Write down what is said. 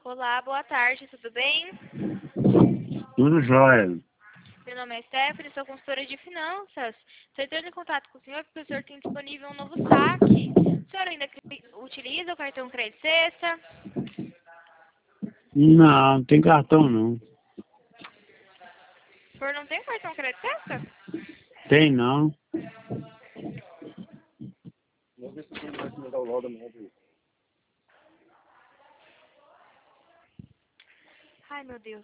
Olá, boa tarde, tudo bem? Tudo jóia. Meu nome é Stephanie, sou consultora de finanças. Estou entrando em contato com o senhor porque o senhor tem disponível um novo saque. O senhor ainda utiliza o cartão Crédito Sexta? Não, tem cartão não. O senhor não tem cartão Crédito Sexta? Tem não. Ai, meu Deus.